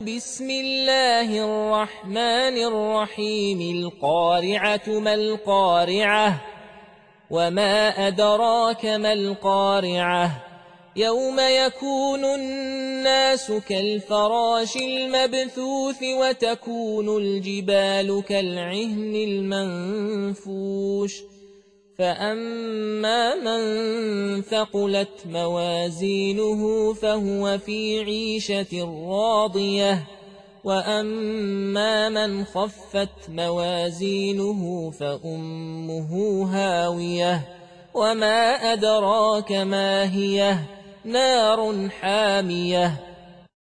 بسم الله الرحمن الرحيم القارعة ما القارعة وما أدراك ما القارعة يوم يكون الناس كالفراش المبثوث وتكون الجبال كالعهن المنفوش فأما من ثقلت موازينه فهو في عيشة راضية وأما من خفت موازينه فأمه هاوية وما أدراك ما هي نار حامية